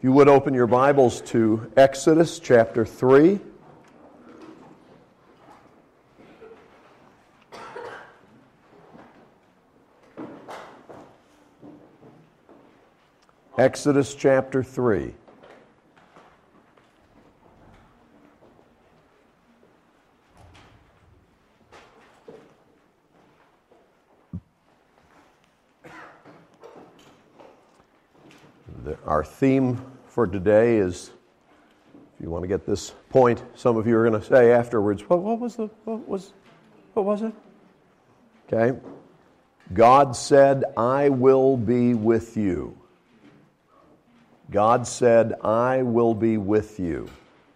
If you would open your Bibles to Exodus chapter 3. Exodus chapter 3. Our theme for today is, if you want to get this point, some of you are going to say afterwards, what was it? Okay. God said, I will be with you. God said, I will be with you.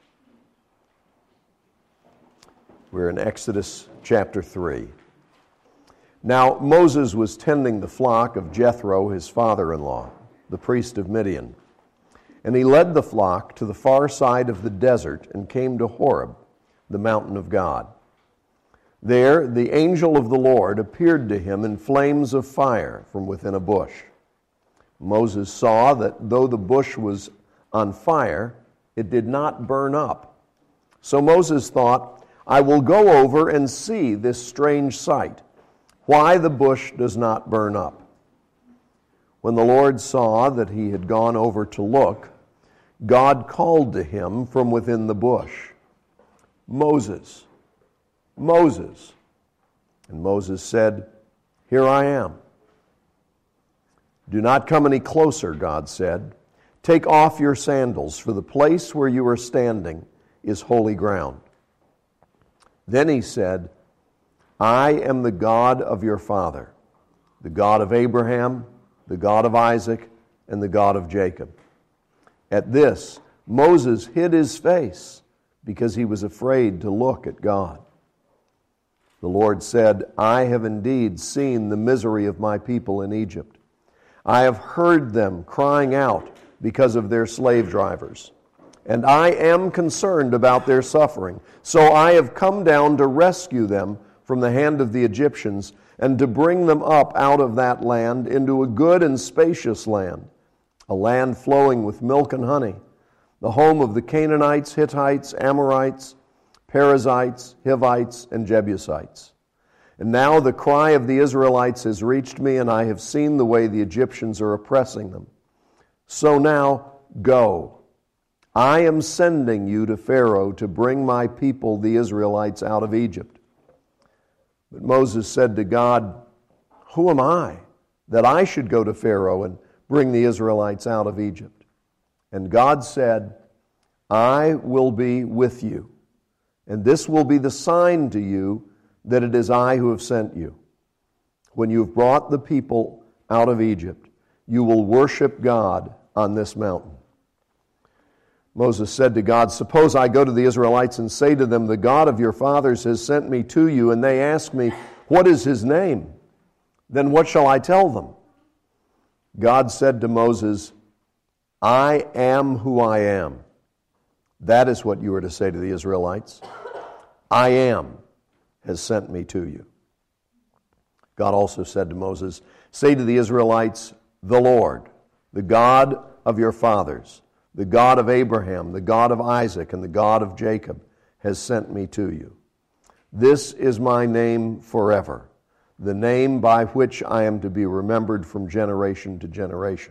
We're in Exodus chapter 3. Now, Moses was tending the flock of Jethro, his father-in-law, the priest of Midian. And he led the flock to the far side of the desert and came to Horeb, the mountain of God. There the angel of the Lord appeared to him in flames of fire from within a bush. Moses saw that though the bush was on fire, it did not burn up. So Moses thought, I will go over and see this strange sight, why the bush does not burn up. When the Lord saw that he had gone over to look, God called to him from within the bush, Moses, Moses. And Moses said, Here I am. Do not come any closer, God said. Take off your sandals, for the place where you are standing is holy ground. Then he said, I am the God of your father, the God of Abraham, the God of Isaac, and the God of Jacob. At this, Moses hid his face because he was afraid to look at God. The Lord said, I have indeed seen the misery of my people in Egypt. I have heard them crying out because of their slave drivers, and I am concerned about their suffering. So I have come down to rescue them from the hand of the Egyptians and to bring them up out of that land into a good and spacious land, a land flowing with milk and honey, the home of the Canaanites, Hittites, Amorites, Perizzites, Hivites, and Jebusites. And now the cry of the Israelites has reached me, and I have seen the way the Egyptians are oppressing them. So now, go. I am sending you to Pharaoh to bring my people, the Israelites, out of Egypt. But Moses said to God, Who am I, that I should go to Pharaoh and bring the Israelites out of Egypt? And God said, I will be with you, and this will be the sign to you that it is I who have sent you. When you have brought the people out of Egypt, you will worship God on this mountain. Moses said to God, Suppose I go to the Israelites and say to them, The God of your fathers has sent me to you, and they ask me, What is his name? Then what shall I tell them? God said to Moses, I am who I am. That is what you are to say to the Israelites. I am has sent me to you. God also said to Moses, Say to the Israelites, The Lord, the God of your fathers, the God of Abraham, the God of Isaac, and the God of Jacob has sent me to you. This is my name forever, the name by which I am to be remembered from generation to generation.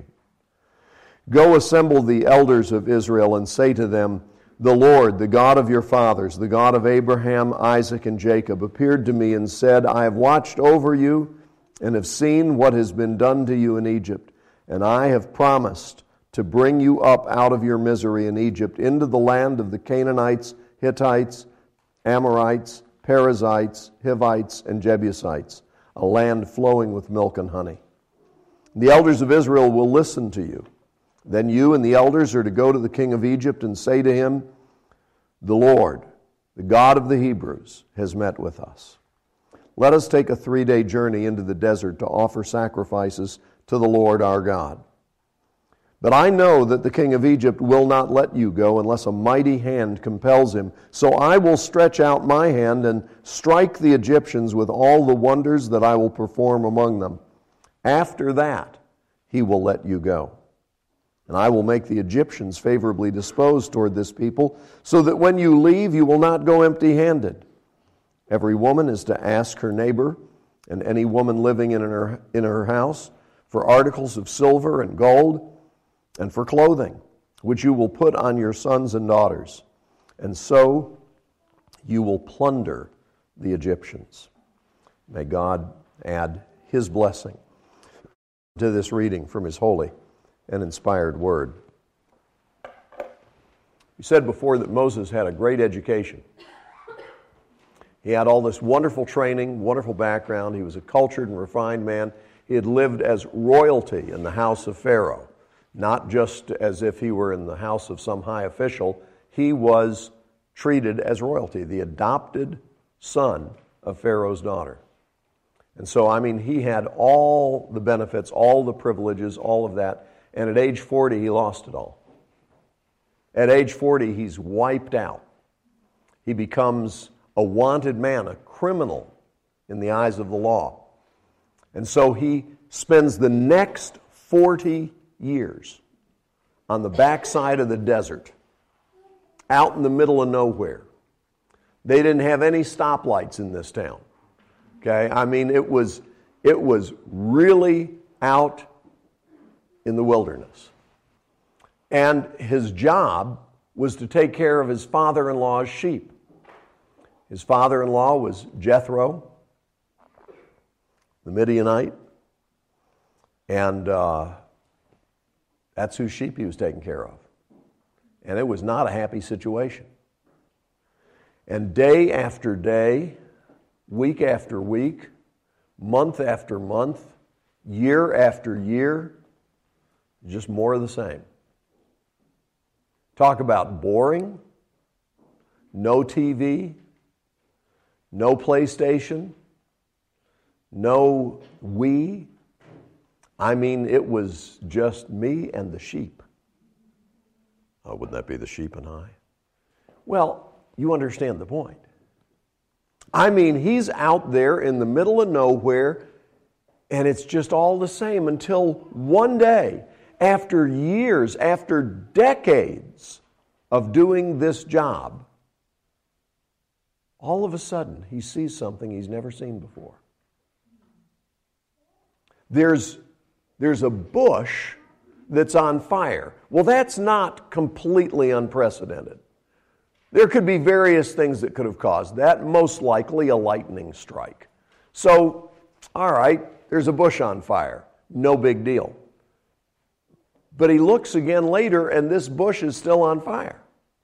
Go assemble the elders of Israel and say to them, The Lord, the God of your fathers, the God of Abraham, Isaac, and Jacob, appeared to me and said, I have watched over you and have seen what has been done to you in Egypt, and I have promised to bring you up out of your misery in Egypt into the land of the Canaanites, Hittites, Amorites, Perizzites, Hivites, and Jebusites, a land flowing with milk and honey. The elders of Israel will listen to you. Then you and the elders are to go to the king of Egypt and say to him, The Lord, the God of the Hebrews, has met with us. Let us take a 3-day journey into the desert to offer sacrifices to the Lord our God. But I know that the king of Egypt will not let you go unless a mighty hand compels him. So I will stretch out my hand and strike the Egyptians with all the wonders that I will perform among them. After that, he will let you go. And I will make the Egyptians favorably disposed toward this people, so that when you leave, you will not go empty-handed. Every woman is to ask her neighbor, and any woman living in her house, for articles of silver and gold, and for clothing, which you will put on your sons and daughters. And so you will plunder the Egyptians. May God add His blessing to this reading from His holy and inspired word. We said before that Moses had a great education. He had all this wonderful training, wonderful background. He was a cultured and refined man. He had lived as royalty in the house of Pharaoh, not just as if he were in the house of some high official. He was treated as royalty, the adopted son of Pharaoh's daughter. And so, he had all the benefits, all the privileges, all of that. And at age 40, he lost it all. At age 40, he's wiped out. He becomes a wanted man, a criminal in the eyes of the law. And so he spends the next 40 years on the backside of the desert, out in the middle of nowhere. They didn't have any stoplights in this town. Okay? It was really out in the wilderness. And his job was to take care of his father-in-law's sheep. His father-in-law was Jethro, the Midianite, and that's whose sheep he was taking care of. And it was not a happy situation. And day after day, week after week, month after month, year after year, just more of the same. Talk about boring, no TV, no PlayStation, no Wii. It was just me and the sheep. Oh, wouldn't that be the sheep and I? Well, you understand the point. He's out there in the middle of nowhere, and it's just all the same until one day, after years, after decades of doing this job, all of a sudden he sees something he's never seen before. There's a bush that's on fire. Well, that's not completely unprecedented. There could be various things that could have caused that, most likely a lightning strike. So, all right, there's a bush on fire. No big deal. But he looks again later, and this bush is still on fire.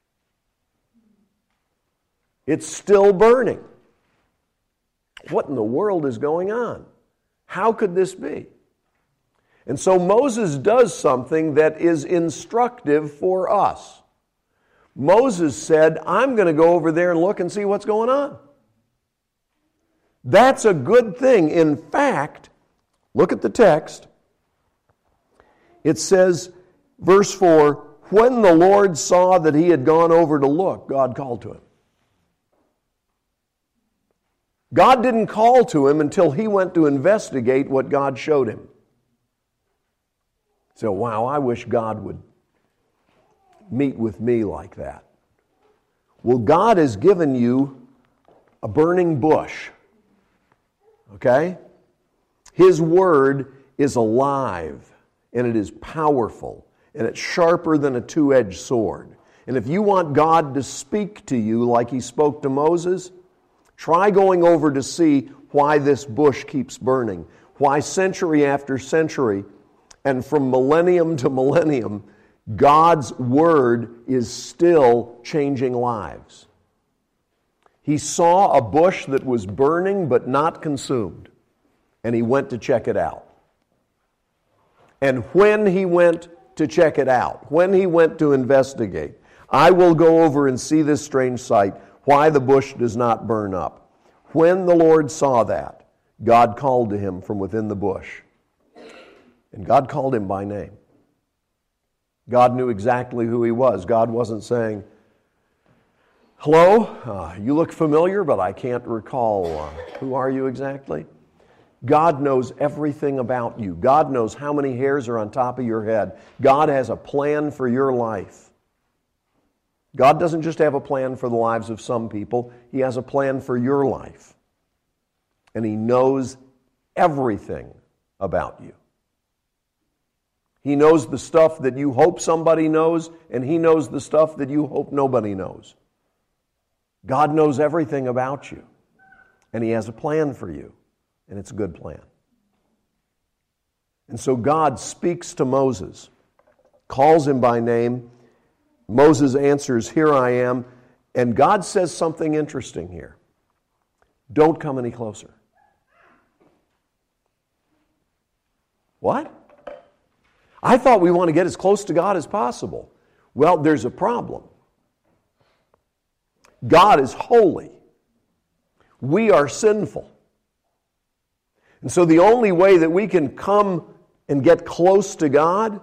It's still burning. What in the world is going on? How could this be? And so Moses does something that is instructive for us. Moses said, I'm going to go over there and look and see what's going on. That's a good thing. In fact, look at the text. It says, verse 4, when the Lord saw that he had gone over to look, God called to him. God didn't call to him until he went to investigate what God showed him. So, wow, I wish God would meet with me like that. Well, God has given you a burning bush. Okay? His word is alive, and it is powerful, and it's sharper than a two-edged sword. And if you want God to speak to you like he spoke to Moses, try going over to see why this bush keeps burning, why century after century, and from millennium to millennium, God's word is still changing lives. He saw a bush that was burning but not consumed, and he went to check it out. And when he went to check it out, when he went to investigate, I will go over and see this strange sight, why the bush does not burn up. When the Lord saw that, God called to him from within the bush. And God called him by name. God knew exactly who he was. God wasn't saying, hello, you look familiar, but I can't recall. Who are you exactly? God knows everything about you. God knows how many hairs are on top of your head. God has a plan for your life. God doesn't just have a plan for the lives of some people. He has a plan for your life. And He knows everything about you. He knows the stuff that you hope somebody knows, and He knows the stuff that you hope nobody knows. God knows everything about you, and He has a plan for you, and it's a good plan. And so God speaks to Moses, calls him by name. Moses answers, "Here I am." And God says something interesting here. Don't come any closer. What? I thought we want to get as close to God as possible. Well, there's a problem. God is holy. We are sinful. And so the only way that we can come and get close to God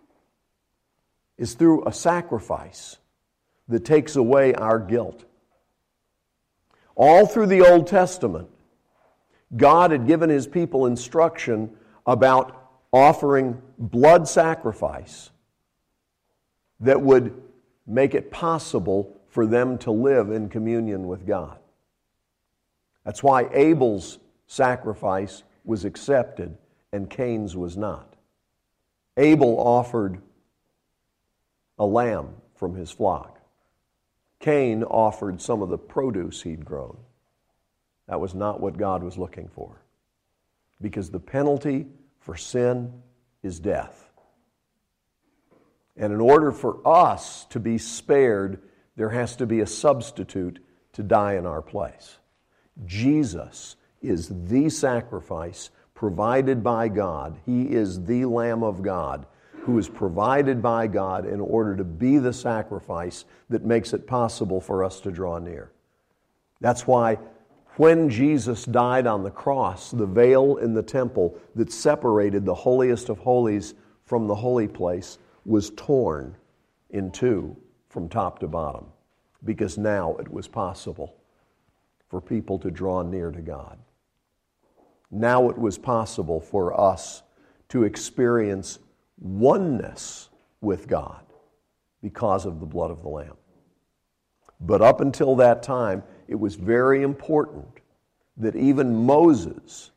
is through a sacrifice that takes away our guilt. All through the Old Testament, God had given His people instruction about offering blood sacrifice that would make it possible for them to live in communion with God. That's why Abel's sacrifice was accepted and Cain's was not. Abel offered a lamb from his flock. Cain offered some of the produce he'd grown. That was not what God was looking for, because the penalty for sin is death. And in order for us to be spared, there has to be a substitute to die in our place. Jesus is the sacrifice provided by God. He is the Lamb of God who is provided by God in order to be the sacrifice that makes it possible for us to draw near. That's why when Jesus died on the cross, the veil in the temple that separated the holiest of holies from the holy place was torn in two from top to bottom, because now it was possible for people to draw near to God. Now it was possible for us to experience oneness with God because of the blood of the Lamb. But up until that time, it was very important that even Moses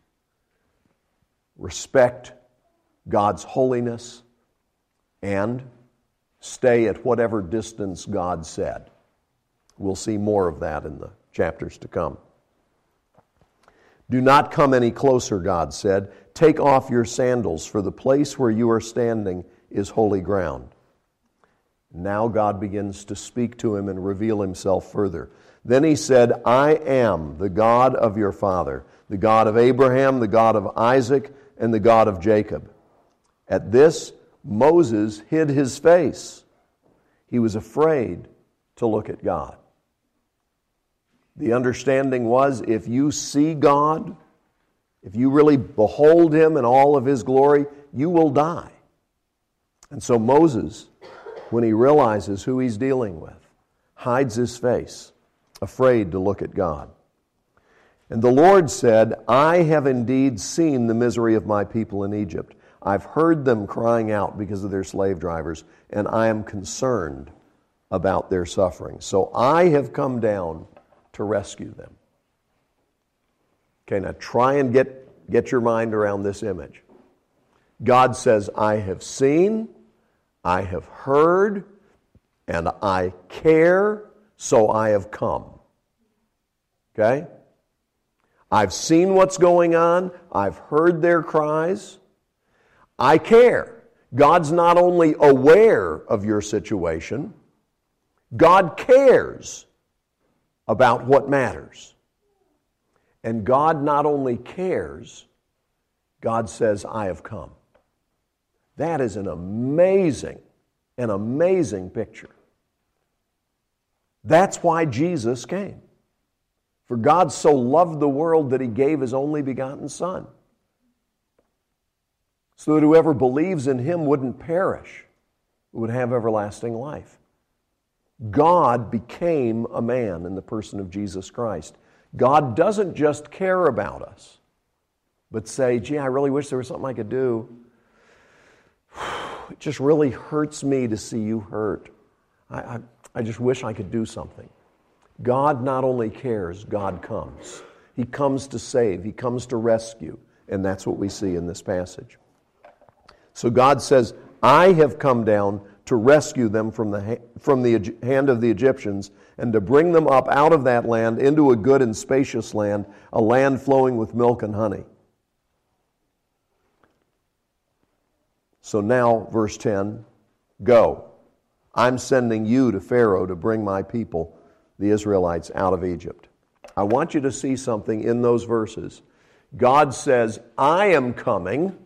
respect God's holiness and stay at whatever distance God said. We'll see more of that in the chapters to come. "Do not come any closer," God said. "Take off your sandals, for the place where you are standing is holy ground." Now God begins to speak to him and reveal Himself further. Then He said, "I am the God of your father, the God of Abraham, the God of Isaac, and the God of Jacob." At this, Moses hid his face. He was afraid to look at God. The understanding was, if you see God, if you really behold Him in all of His glory, you will die. And so Moses, when he realizes who he's dealing with, hides his face, afraid to look at God. And the Lord said, "I have indeed seen the misery of my people in Egypt. I've heard them crying out because of their slave drivers, and I am concerned about their suffering. So I have come down to rescue them." Okay, now try and get your mind around this image. God says, "I have seen, I have heard, and I care, so I have come." Okay? I've seen what's going on. I've heard their cries. I care. God's not only aware of your situation, God cares about what matters. And God not only cares, God says, "I have come." That is an amazing picture. That's why Jesus came. For God so loved the world that He gave His only begotten Son, so that whoever believes in Him wouldn't perish, but would have everlasting life. God became a man in the person of Jesus Christ. God doesn't just care about us. but say, gee, I really wish there was something I could do. It just really hurts me to see you hurt. I just wish I could do something. God not only cares, God comes. He comes to save. He comes to rescue. And that's what we see in this passage. So God says, I have come down to rescue them from the hand of the Egyptians and to bring them up out of that land into a good and spacious land, a land flowing with milk and honey. So now, verse 10, go. I'm sending you to Pharaoh to bring my people, the Israelites, out of Egypt. I want you to see something in those verses. God says, I am coming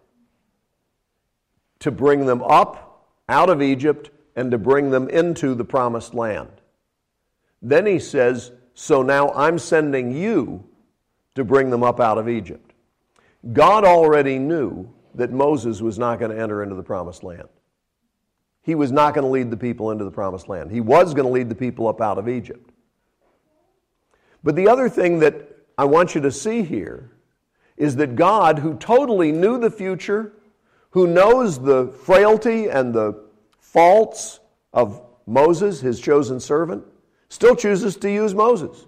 to bring them up out of Egypt and to bring them into the promised land. Then he says, so now I'm sending you to bring them up out of Egypt. God already knew that Moses was not going to enter into the promised land. He was not going to lead the people into the promised land. He was going to lead the people up out of Egypt. But the other thing that I want you to see here is that God, who totally knew the future, who knows the frailty and the faults of Moses, his chosen servant, still chooses to use Moses.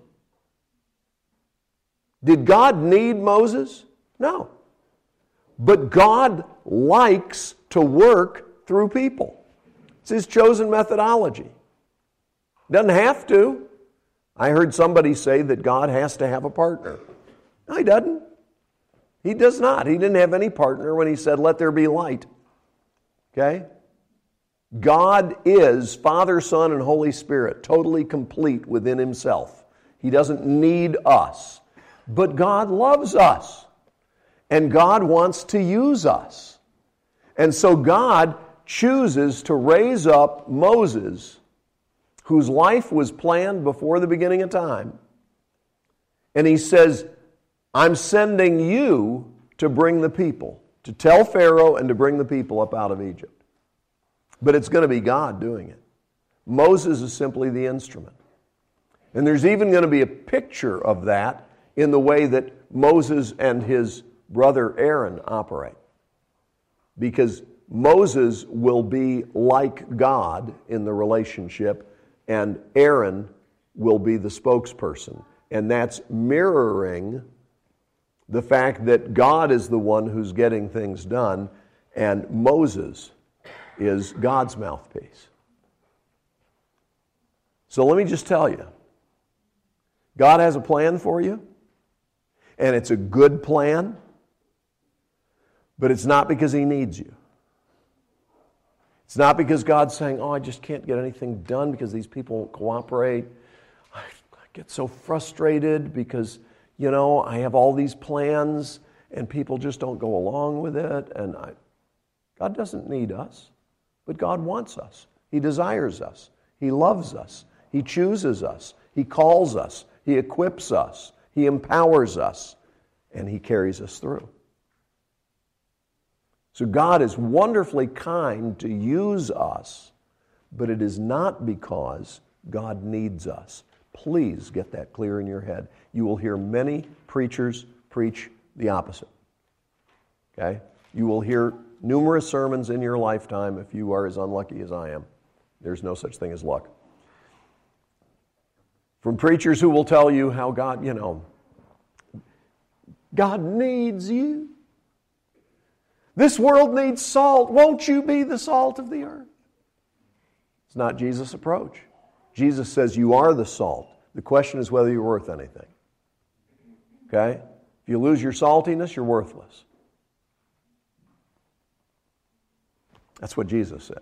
Did God need Moses? No. But God likes to work through people. It's his chosen methodology. Doesn't have to. I heard somebody say that God has to have a partner. No, he doesn't. He does not. He didn't have any partner when he said, let there be light. Okay? God is Father, Son, and Holy Spirit, totally complete within himself. He doesn't need us. But God loves us. And God wants to use us. And so God chooses to raise up Moses, whose life was planned before the beginning of time. And he says, I'm sending you to bring the people, to tell Pharaoh and to bring the people up out of Egypt. But it's going to be God doing it. Moses is simply the instrument. And there's even going to be a picture of that in the way that Moses and his brother Aaron operate. Because Moses will be like God in the relationship, and Aaron will be the spokesperson. And that's mirroring the fact that God is the one who's getting things done, and Moses is God's mouthpiece. So let me just tell you, God has a plan for you, and it's a good plan, but it's not because he needs you. It's not because God's saying, I just can't get anything done because these people won't cooperate. I get so frustrated because, I have all these plans and people just don't go along with it. And God doesn't need us, but God wants us. He desires us. He loves us. He chooses us. He calls us. He equips us. He empowers us. And he carries us through. So God is wonderfully kind to use us, but it is not because God needs us. Please get that clear in your head. You will hear many preachers preach the opposite. Okay? You will hear numerous sermons in your lifetime if you are as unlucky as I am. There's no such thing as luck. From preachers who will tell you how God, God needs you. This world needs salt. Won't you be the salt of the earth? It's not Jesus' approach. Jesus says you are the salt. The question is whether you're worth anything. Okay? If you lose your saltiness, you're worthless. That's what Jesus says.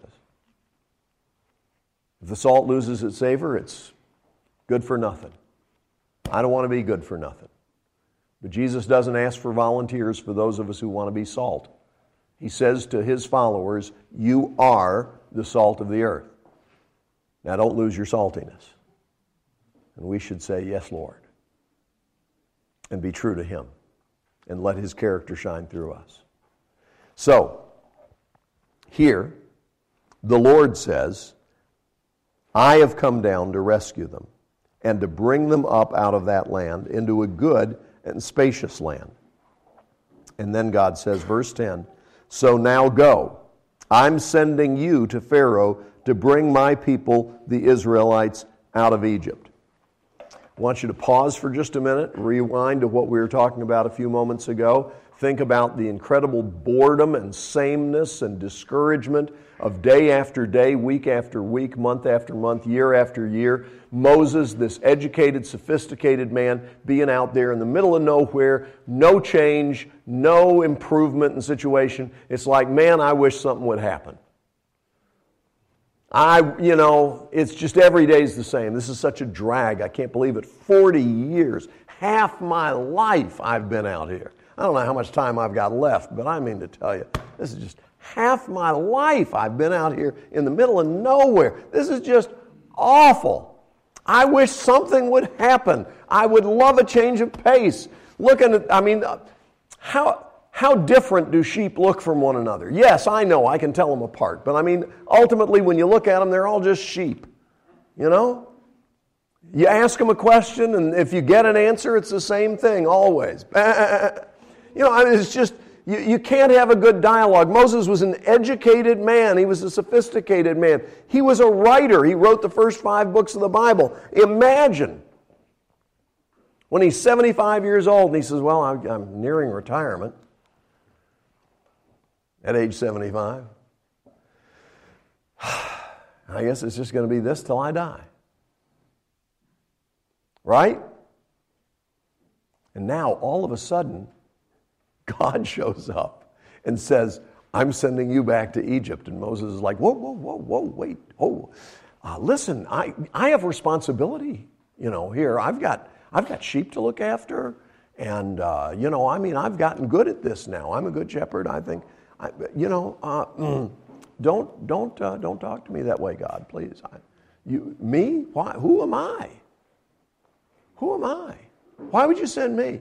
If the salt loses its savor, it's good for nothing. I don't want to be good for nothing. But Jesus doesn't ask for volunteers for those of us who want to be salt. He says to his followers, you are the salt of the earth. Now don't lose your saltiness. And we should say, yes, Lord. And be true to him. And let his character shine through us. So, here, the Lord says, I have come down to rescue them and to bring them up out of that land into a good and spacious land. And then God says, verse 10, so now go. I'm sending you to Pharaoh to bring my people, the Israelites, out of Egypt. I want you to pause for just a minute, rewind to what we were talking about a few moments ago. Think about the incredible boredom and sameness and discouragement of day after day, week after week, month after month, year after year. Moses, this educated, sophisticated man, being out there in the middle of nowhere, no change, no improvement in situation. It's like, man, I wish something would happen. It's just every day's the same. This is such a drag. I can't believe it. 40 years, half my life I've been out here. I don't know how much time I've got left, but I mean to tell you, this is just half my life I've been out here in the middle of nowhere. This is just awful. I wish something would happen. I would love a change of pace. How different do sheep look from one another? Yes, I know, I can tell them apart. But ultimately, when you look at them, they're all just sheep. You ask them a question, and if you get an answer, it's the same thing, always. It's just, you can't have a good dialogue. Moses was an educated man. He was a sophisticated man. He was a writer. He wrote the first 5 books of the Bible. Imagine when he's 75 years old, and he says, well, I'm nearing retirement. At age 75. I guess it's just going to be this till I die. Right? And now, all of a sudden, God shows up and says, I'm sending you back to Egypt. And Moses is like, whoa, wait. Listen, I have responsibility, here. I've got sheep to look after. And, I've gotten good at this now. I'm a good shepherd, I think. Don't talk to me that way, God, please. Me? Why? Who am I? Who am I? Why would you send me?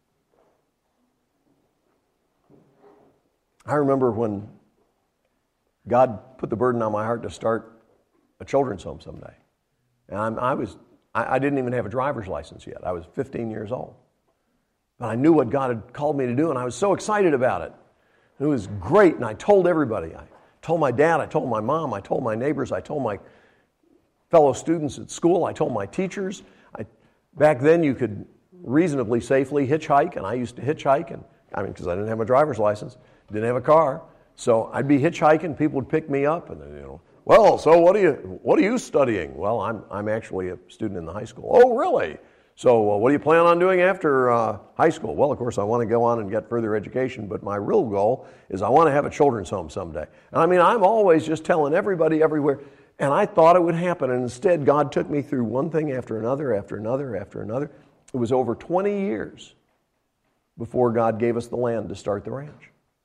I remember when God put the burden on my heart to start a children's home someday. And I didn't even have a driver's license yet. I was 15 years old. But I knew what God had called me to do, and I was so excited about it. It was great, and I told everybody. I told my dad, I told my mom, I told my neighbors, I told my fellow students at school, I told my teachers. Back then, you could reasonably safely hitchhike, and I used to hitchhike, because I didn't have a driver's license, didn't have a car, so I'd be hitchhiking, people would pick me up, and then, well, so what are you studying? Well, I'm actually a student in the high school. Oh, really? So what do you plan on doing after high school? Well, of course, I want to go on and get further education, but my real goal is I want to have a children's home someday. And I'm always just telling everybody everywhere, and I thought it would happen, and instead God took me through one thing after another, after another, after another. It was over 20 years before God gave us the land to start the ranch.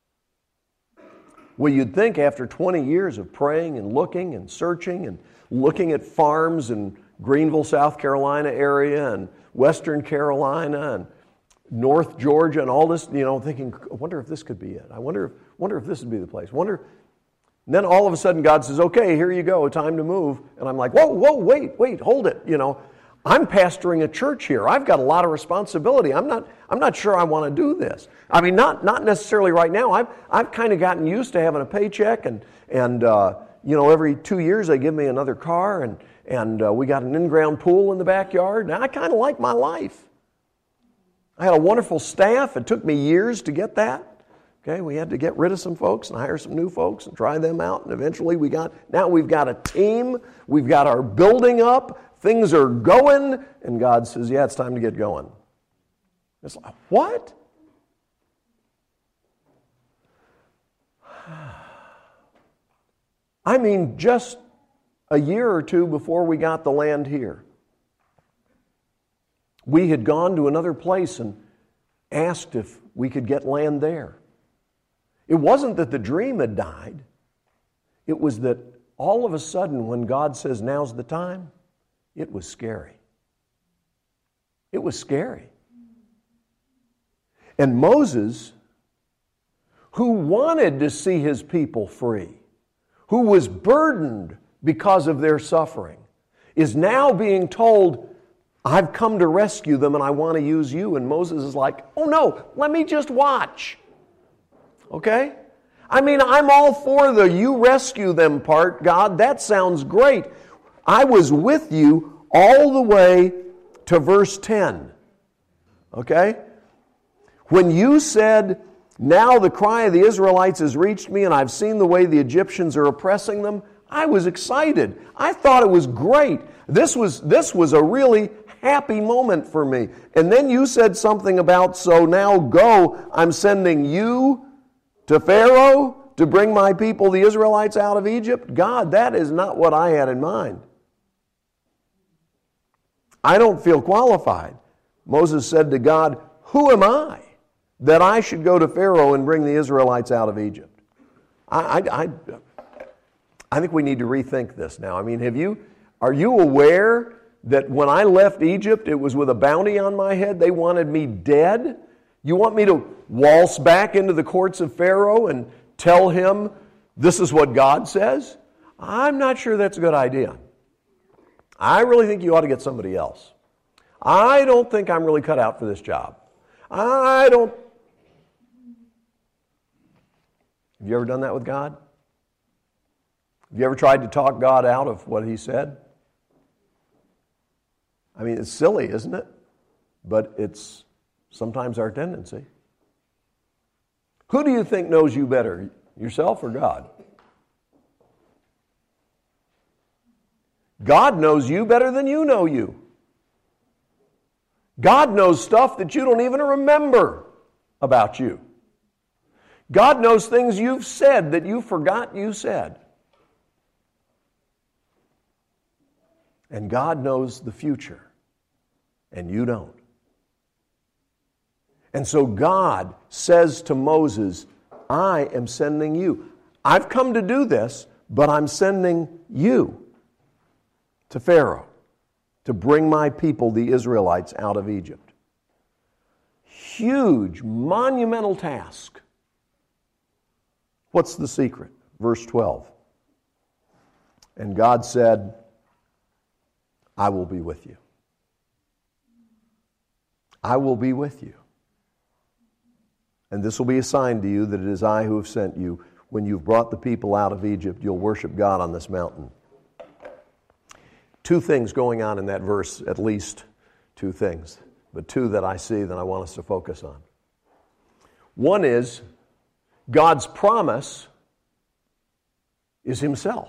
Well, you'd think after 20 years of praying and looking and searching and looking at farms in Greenville, South Carolina area and Western Carolina and North Georgia and all this, thinking, I wonder if this could be it. I wonder if this would be the place. And then all of a sudden God says, okay, here you go, time to move. And I'm like, whoa, wait, hold it. I'm pastoring a church here. I've got a lot of responsibility. I'm not sure I want to do this. Not necessarily right now. I've kind of gotten used to having a paycheck and every 2 years they give me another car and we got an in-ground pool in the backyard. Now I kind of like my life. I had a wonderful staff. It took me years to get that. Okay, we had to get rid of some folks and hire some new folks and try them out. And eventually we've got a team. We've got our building up. Things are going. And God says, yeah, it's time to get going. It's like, what? Just a year or two before we got the land here, we had gone to another place and asked if we could get land there. It wasn't that the dream had died. It was that all of a sudden, when God says, now's the time, it was scary. It was scary. And Moses, who wanted to see his people free, who was burdened because of their suffering, is now being told, I've come to rescue them and I want to use you. And Moses is like, oh no, let me just watch. Okay? I mean, I'm all for the you rescue them part, God. That sounds great. I was with you all the way to verse 10. Okay? When you said, now the cry of the Israelites has reached me and I've seen the way the Egyptians are oppressing them, I was excited. I thought it was great. This was a really happy moment for me. And then you said something about, so now go, I'm sending you to Pharaoh to bring my people, the Israelites, out of Egypt. God, that is not what I had in mind. I don't feel qualified. Moses said to God, who am I that I should go to Pharaoh and bring the Israelites out of Egypt? I think we need to rethink this now. I mean, are you aware that when I left Egypt, it was with a bounty on my head? They wanted me dead? You want me to waltz back into the courts of Pharaoh and tell him this is what God says? I'm not sure that's a good idea. I really think you ought to get somebody else. I don't think I'm really cut out for this job. Have you ever done that with God? Have you ever tried to talk God out of what He said? I mean, it's silly, isn't it? But it's sometimes our tendency. Who do you think knows you better, yourself or God? God knows you better than you know you. God knows stuff that you don't even remember about you. God knows things you've said that you forgot you said. And God knows the future, and you don't. And so God says to Moses, I am sending you. I've come to do this, but I'm sending you to Pharaoh to bring my people, the Israelites, out of Egypt. Huge, monumental task. What's the secret? Verse 12. And God said, I will be with you. I will be with you. And this will be a sign to you that it is I who have sent you. When you've brought the people out of Egypt, you'll worship God on this mountain. Two things going on in that verse, at least two things, but two that I see that I want us to focus on. One is God's promise is Himself.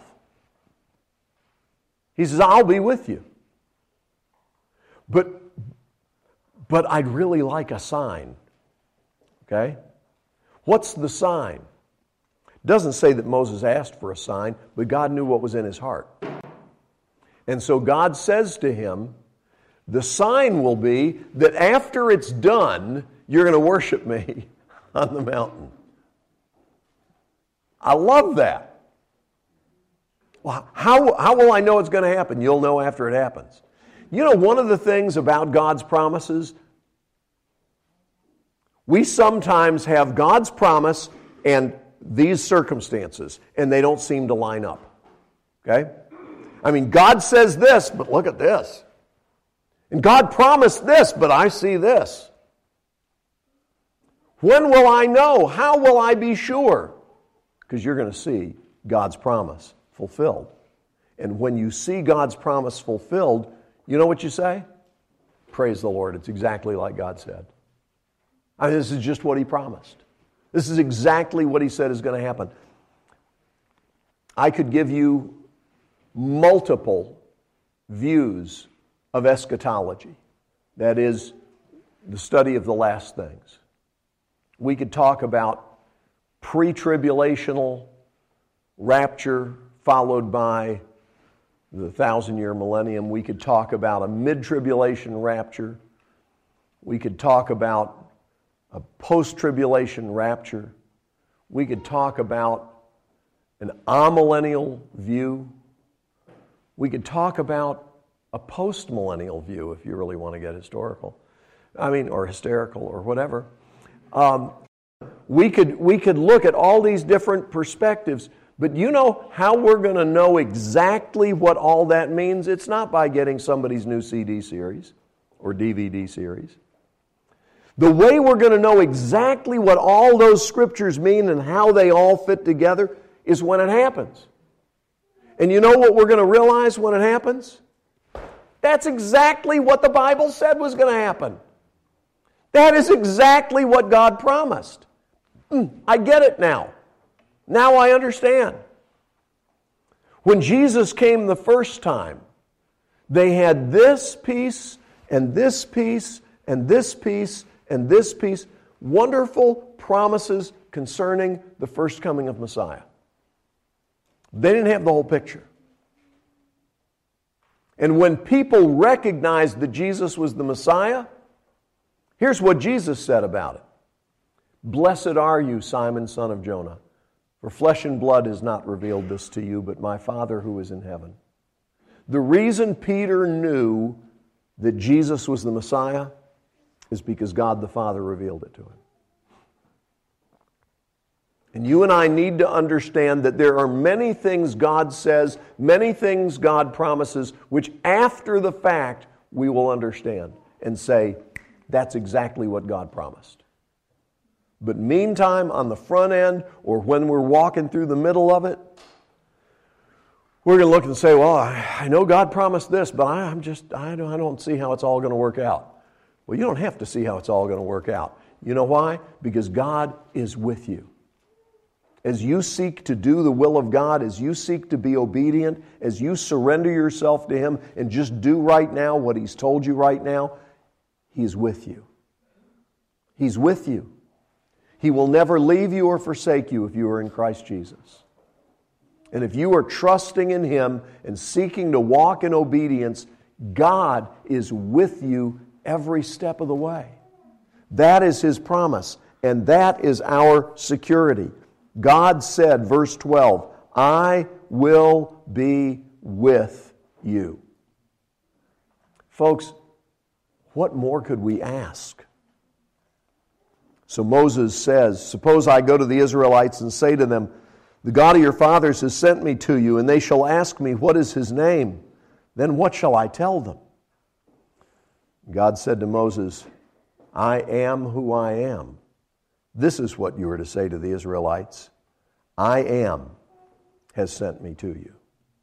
He says, I'll be with you. But I'd really like a sign. Okay? What's the sign? It doesn't say that Moses asked for a sign, but God knew what was in his heart. And so God says to him, the sign will be that after it's done, you're going to worship me on the mountain. I love that. Well, how will I know it's going to happen? You'll know after it happens. You know, one of the things about God's promises, we sometimes have God's promise and these circumstances, and they don't seem to line up. Okay? I mean, God says this, but look at this. And God promised this, but I see this. When will I know? How will I be sure? Because you're going to see God's promise fulfilled. And when you see God's promise fulfilled, you know what you say? Praise the Lord. It's exactly like God said. I mean, this is just what He promised. This is exactly what He said is going to happen. I could give you multiple views of eschatology. That is, the study of the last things. We could talk about pre-tribulational rapture followed by the 1,000-year millennium. We could talk about a mid-tribulation rapture. We could talk about a post-tribulation rapture. We could talk about an amillennial view. We could talk about a post-millennial view if you really want to get historical. I mean, or hysterical or whatever. We could look at all these different perspectives, but you know how we're going to know exactly what all that means? It's not by getting somebody's new CD series or DVD series. The way we're going to know exactly what all those scriptures mean and how they all fit together is when it happens. And you know what we're going to realize when it happens? That's exactly what the Bible said was going to happen. That is exactly what God promised. I get it now. Now I understand. When Jesus came the first time, they had this piece and this piece and this piece and this piece. Wonderful promises concerning the first coming of Messiah. They didn't have the whole picture. And when people recognized that Jesus was the Messiah, here's what Jesus said about it. Blessed are you, Simon, son of Jonah, for flesh and blood has not revealed this to you, but my Father who is in heaven. The reason Peter knew that Jesus was the Messiah is because God the Father revealed it to him. And you and I need to understand that there are many things God says, many things God promises, which after the fact we will understand and say, that's exactly what God promised. But meantime, on the front end, or when we're walking through the middle of it, we're going to look and say, well, I know God promised this, but I don't see how it's all going to work out. Well, you don't have to see how it's all going to work out. You know why? Because God is with you. As you seek to do the will of God, as you seek to be obedient, as you surrender yourself to Him and just do right now what He's told you right now, He's with you. He's with you. He will never leave you or forsake you if you are in Christ Jesus. And if you are trusting in Him and seeking to walk in obedience, God is with you every step of the way. That is His promise, and that is our security. God said, verse 12, I will be with you. Folks, what more could we ask? So Moses says, suppose I go to the Israelites and say to them, the God of your fathers has sent me to you, and they shall ask me, what is His name? Then what shall I tell them? God said to Moses, I am who I am. This is what you are to say to the Israelites. I am has sent me to you.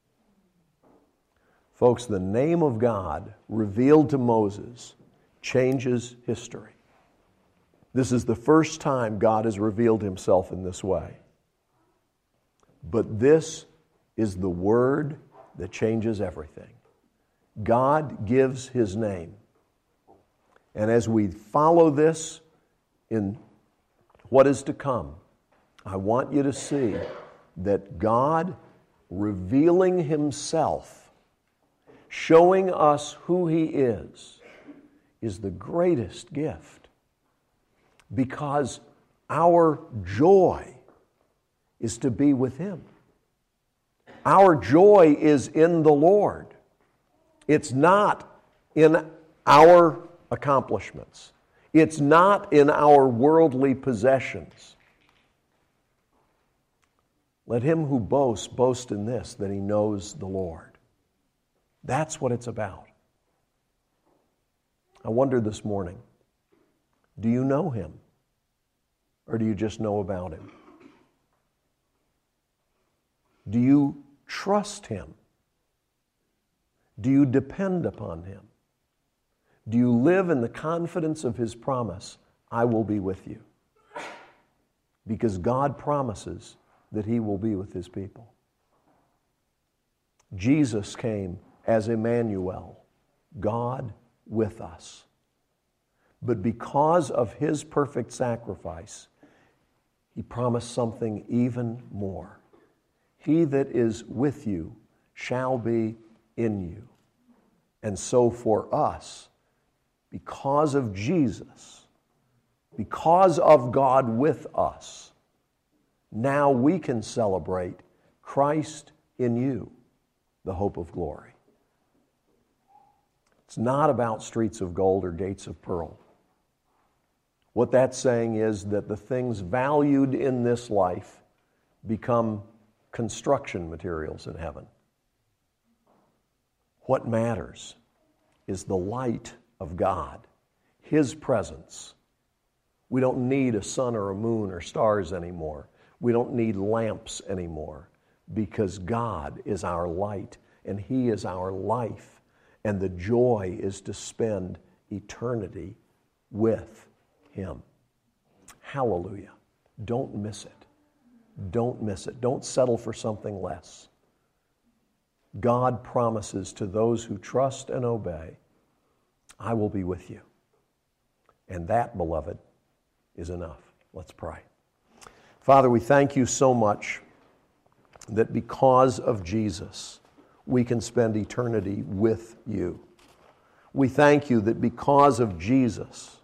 Folks, the name of God revealed to Moses changes history. This is the first time God has revealed Himself in this way. But this is the word that changes everything. God gives His name. And as we follow this in what is to come, I want you to see that God revealing Himself, showing us who He is the greatest gift. Because our joy is to be with Him. Our joy is in the Lord. It's not in our accomplishments. It's not in our worldly possessions. Let him who boasts boast in this, that he knows the Lord. That's what it's about. I wonder this morning, do you know Him? Or do you just know about Him? Do you trust Him? Do you depend upon Him? Do you live in the confidence of His promise, I will be with you? Because God promises that He will be with His people. Jesus came as Emmanuel, God with us. But because of His perfect sacrifice, He promised something even more. He that is with you shall be in you. And so for us, because of Jesus, because of God with us, now we can celebrate Christ in you, the hope of glory. It's not about streets of gold or gates of pearl. What that's saying is that the things valued in this life become construction materials in heaven. What matters is the light of God, His presence, We don't need a sun or a moon or stars anymore. We don't need lamps anymore because God is our light and He is our life. And the joy is to spend eternity with Him. Hallelujah. Don't miss it. Don't miss it. Don't settle for something less. God promises to those who trust and obey, I will be with you. And that, beloved, is enough. Let's pray. Father, we thank you so much that because of Jesus, we can spend eternity with you. We thank you that because of Jesus,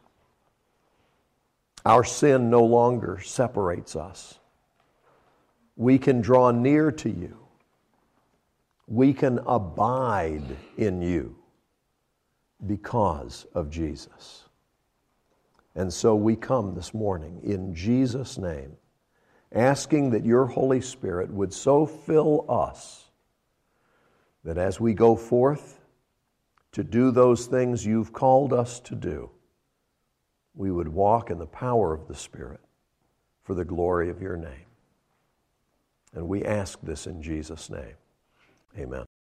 our sin no longer separates us. We can draw near to you. We can abide in you because of Jesus. And so we come this morning in Jesus' name, asking that your Holy Spirit would so fill us that as we go forth to do those things you've called us to do, we would walk in the power of the Spirit for the glory of your name. And we ask this in Jesus' name. Amen.